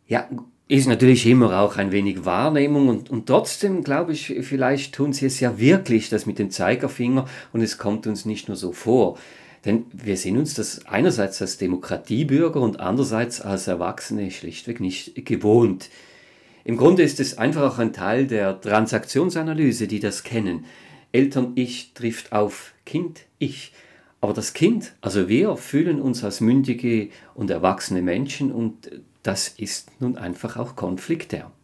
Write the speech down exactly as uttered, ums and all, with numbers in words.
Ja, ist natürlich immer auch ein wenig Wahrnehmung und, und trotzdem glaube ich, vielleicht tun sie es ja wirklich, das mit dem Zeigefinger und es kommt uns nicht nur so vor. Denn wir sind uns das einerseits als Demokratiebürger und andererseits als Erwachsene schlichtweg nicht gewohnt. Im Grunde ist es einfach auch ein Teil der Transaktionsanalyse, die das kennen. Eltern-Ich trifft auf Kind-Ich. Aber das Kind, also wir, fühlen uns als mündige und erwachsene Menschen und das ist nun einfach auch konfliktär.